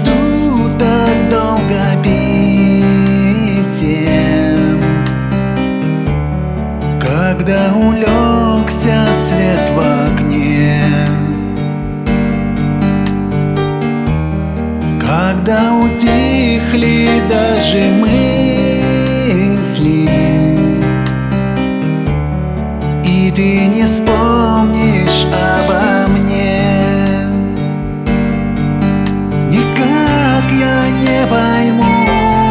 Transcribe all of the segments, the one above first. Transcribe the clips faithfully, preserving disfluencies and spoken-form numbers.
жду так долго писем, когда улегся свет в окне, когда утихли даже мысли, и ты не вспомнишь обо мне. Никак я не пойму,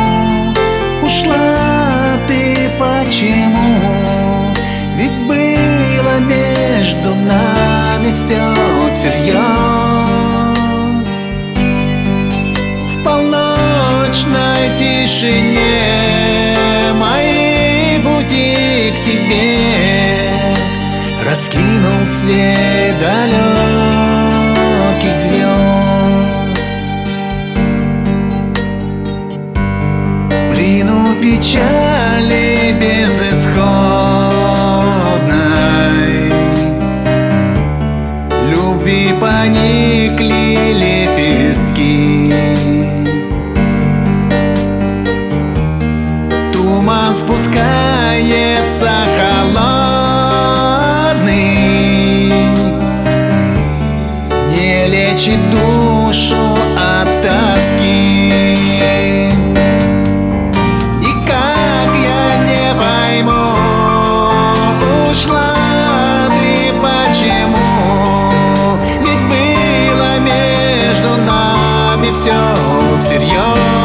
ушла ты почему, ведь было между нами все всерьез. В полночной тишине мои пути к тебе раскинул свет далеких звезд. Плену печали безысходной, любви поникли лепестки, туман спускается холодный, не лечит душу от тоски. Никак я не пойму, ушла ты почему, ведь было между нами все всерьез.